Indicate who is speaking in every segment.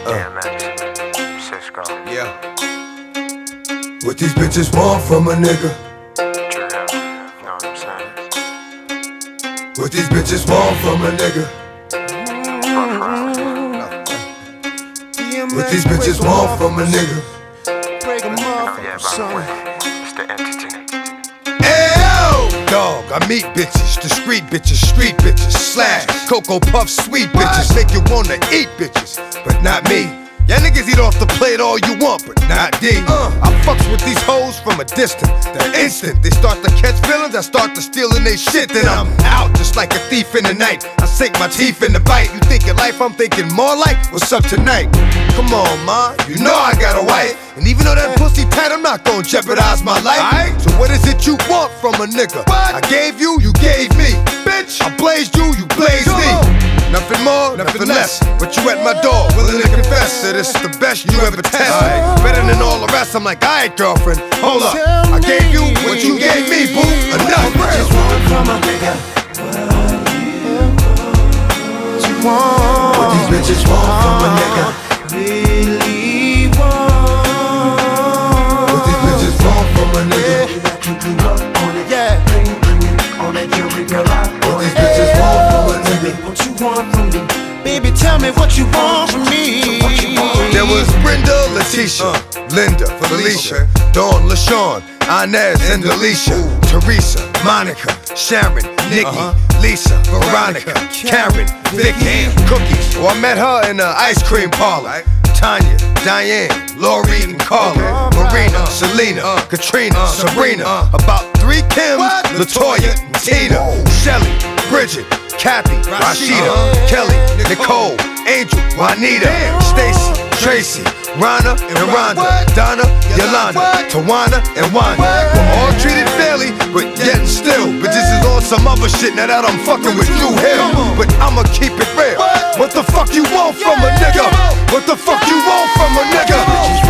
Speaker 1: Cisco.
Speaker 2: Yeah. What these bitches want from a nigga?
Speaker 1: True, know what I'm saying?
Speaker 2: What these bitches want from a nigga? What these bitches want from a nigga?
Speaker 3: Break 'em off,
Speaker 1: Yeah, by the
Speaker 3: son.
Speaker 1: way, it's the entity.
Speaker 2: Ayo! Dog, I meet bitches, discreet bitches, street bitches, slash Cocoa Puff sweet bitches, make you wanna eat bitches, but not me. Y'all niggas eat off the plate all you want, but not D. I fucks with these hoes from a distance. The instant they start to catch feelings, I start to stealing they shit. Then I'm out just like a thief in the night. I sink my teeth in the bite. You thinking life, I'm thinking more like what's up tonight. Come on, ma, you know I got a wife. And even though that pussy tight, I'm not gonna jeopardize my life. So what is it you want from a nigga? I gave you, you gave me. Bitch, I blazed you, you blazed me. Nothing more, nothing less. But you at my door, willing to confess that it's the best you ever test. Better than all the rest. I'm like, alright, girlfriend, hold up. I gave you what you gave me, boo. Enough.
Speaker 3: What you want from a nigga? What you want?
Speaker 2: What these bitches want from a nigga?
Speaker 3: Really want?
Speaker 2: What these bitches want from a nigga?
Speaker 3: Yeah.
Speaker 2: What these bitches want from a nigga?
Speaker 3: What you want from me? Baby, tell me what you want from me.
Speaker 2: There was Brenda, Leticia, Linda, Felicia, Dawn, LaShawn, Inez, and Alicia, Teresa, Monica, Sharon, Nikki, Lisa, Veronica, Karen, Vicky, Cookies. Oh, I met her in the ice cream parlor. Tanya, Diane, Lori, and Carla, Marina, Selena, Katrina, Sabrina. About 3 Kims, LaToya, and Tina, Shelly, Bridget, Kathy, Rashida, Kelly, Nicole, Angel, Juanita, Stacy, Tracy, Rana, and Rhonda, Donna, Yolanda, Tawana, and Wanda. We're all treated fairly, but yet and still, bitches is on some other shit now that I'm fucking with you here. But I'ma keep it real. What the fuck you want from a nigga? What the fuck you want from a nigga?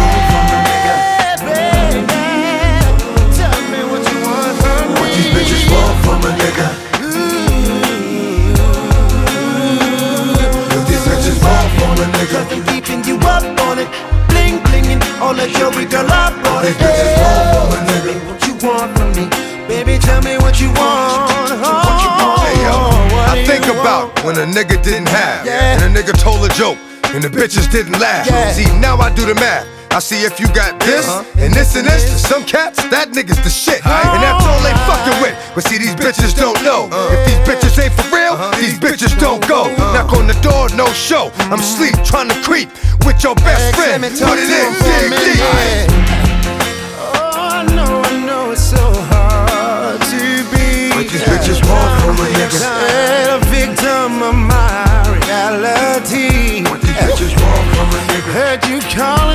Speaker 3: Tell me what you want from me.
Speaker 2: What these bitches want from a nigga? What these bitches want from a nigga?
Speaker 3: Been keeping you up on it, bling blinging, all that jewelry, girl, I bought it.
Speaker 2: What these bitches want from a nigga?
Speaker 3: What you want from me, baby? Tell me what you want.
Speaker 2: Hey yo, I think about when a nigga didn't have, and a nigga told a joke, and the bitches didn't laugh. See, now I do the math. I see if you got this, and this, and this. To some cats, that nigga's the shit, and that's all they fucking with. But see, these bitches don't know. If these bitches ain't for real, these bitches don't go. Knock on the door, no show. I'm sleep, trying to creep with your best friend. Put it in, dig deep.
Speaker 3: Oh, I know it's so hard to be.
Speaker 2: What these bitches want from a nigga?
Speaker 3: A victim of my reality.
Speaker 2: What these bitches want from a nigga?
Speaker 3: Heard you call